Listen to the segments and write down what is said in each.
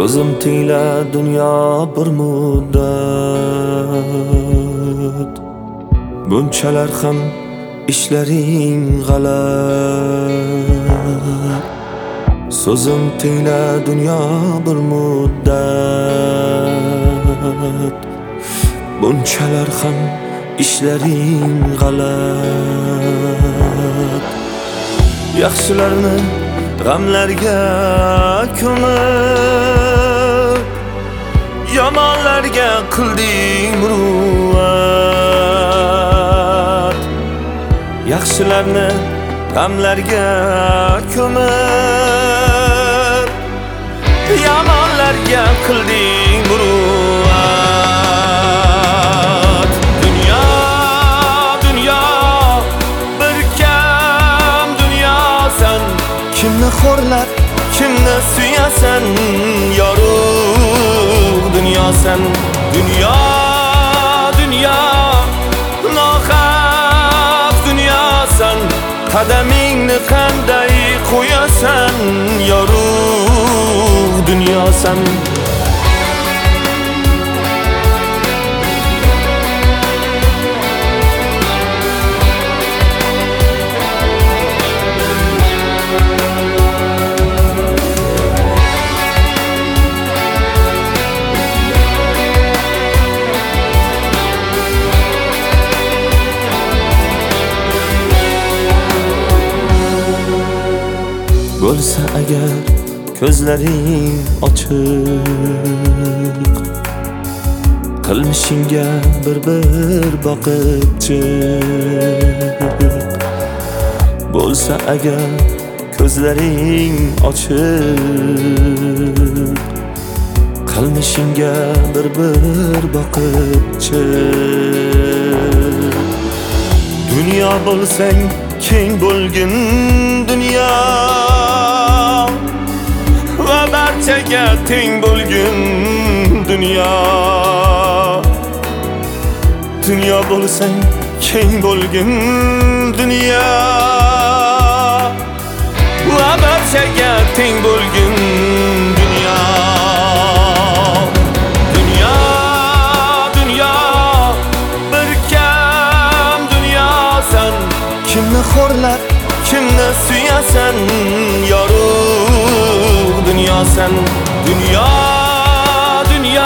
Ko'zim tiyla dunyo bir muddat, bunchalar ham ishlaring g'alat. So'zim tiyla dunyo bir muddat, bunchalar ham ishlaring g'alat. Yaxshilarni g'amlarga ko'mib, yomonlarga qilding muruvvat. Yaxshilarni g'amlarga ko'mib, yomonlarga qilding muruvvat. Dunyo, dunyo, bir kam dunyosan. Kimni xo'rlab, kimni suyasan, yorug' dunyosan. Dunyo, dunyo, nohaq dunyosan. Qadamingni qanday qo'yasan, yorug' dunyosan. Bo'lsa agar ko'zlaring ochiq, qilmishingga bir boqib chiq. Bo'lsa agar ko'zlaring ochiq, qilmishingga bir boqib chiq. Dunyo bo'lsang keng bo'lgin dunyo, va barchaga teng bo'lgin dunyo. Dunyo bo'lsang keng bo'lgin dunyo, va barchaga teng bo'lgin dunyo. Dunyo, dunyo, bir kam dunyosan. Kimni xo'rlab, kimni suyasan, yorug' dunyosan. Dunyo, dunyo,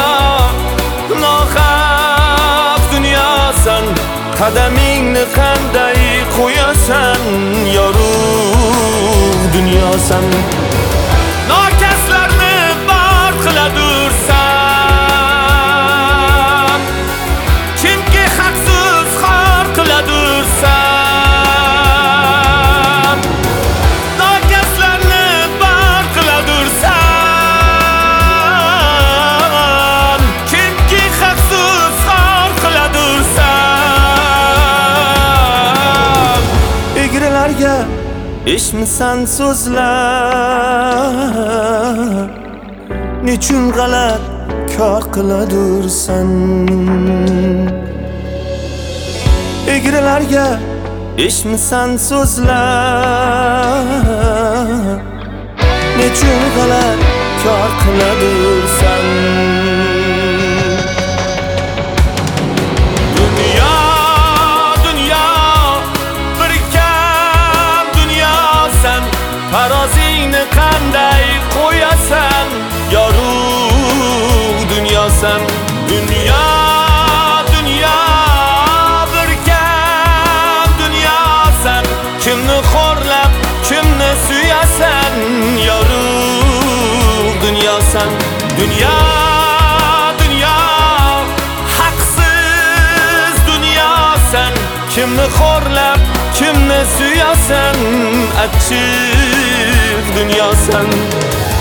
nohaq dunyosan. Qadamingni qanday qo'yasan, yorug' dunyosan. Nokaslarni bor qiladursan, kimki haqsiz xor qiladursan. Nokaslarni bor qiladursan, kimki haqsiz xor qiladursan. Egrilarga eshitmisan so'zlar, nechun g'alat kor qiladursan. Egrilarga eshitmisan so'zlar, nechun g'alat kor qiladursan. Dunyo, dunyo, bir kam dunyosan. Tarozingni qanday qo'yasan, yorug' dunyosan. Dunyo, dunyo, bir kam dunyosan. Kimni xo'rlab, kimni suyasan, yorug' dunyosan. Dunyo, dunyo, haqsiz dunyosan. Kimni xo'rlab, kimni suyasan, achchiq dunyosan.